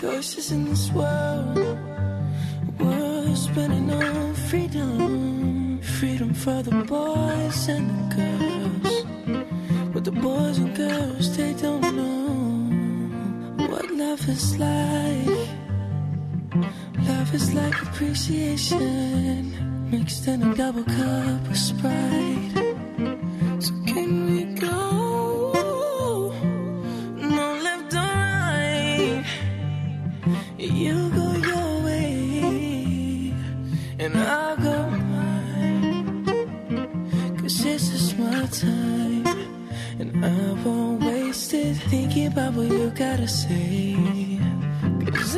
choices in this world. We're spinning on freedom. Freedom for the boys and the girls. But the boys and girls, they don't know what love is like. Love is like appreciation mixed in a double cup of Sprite. So can we go? No left or right. You go your way and I'll go mine. 'Cause this is my time and I won't waste it thinking about what you gotta say. 'Cause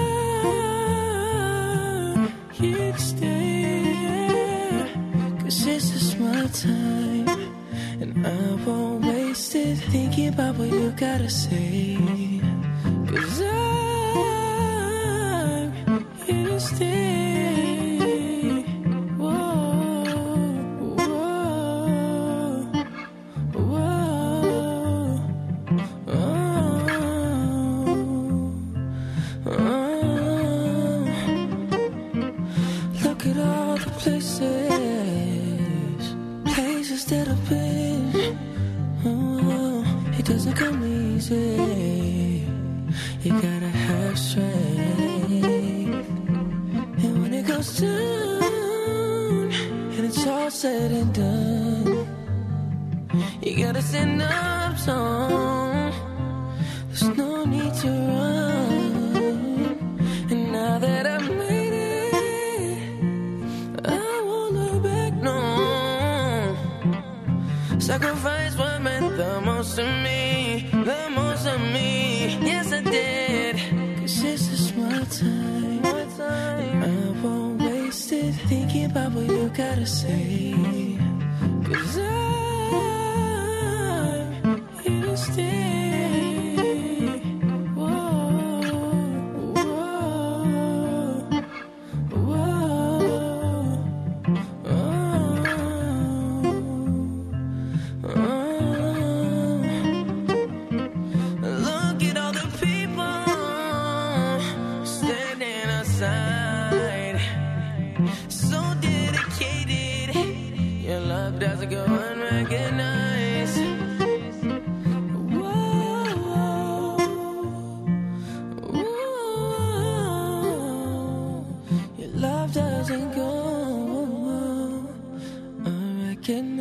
I'm here to stay. 'Cause this is my time and I won't waste it thinking about what you gotta say. 'Cause I'm here to stay. Whoa, whoa, whoa, oh. Look at all the places that I've been. Oh, it doesn't come easy. You gotta have strength. And when it goes down and it's all said and done, you gotta stand up strong. There's no need to run. And now that I've made it, I won't look back, no. Sacrifice what meant the most to me, the most of me. Yes, I did. 'Cause this is my time. I won't waste it thinking about what you gotta say. 'Cause I'm here to stay. Whoa, whoa, whoa, oh. Look at all the people standing outside, so dedicated. Your love doesn't go unrecognized. Whoa, whoa. Your love doesn't go unrecognized.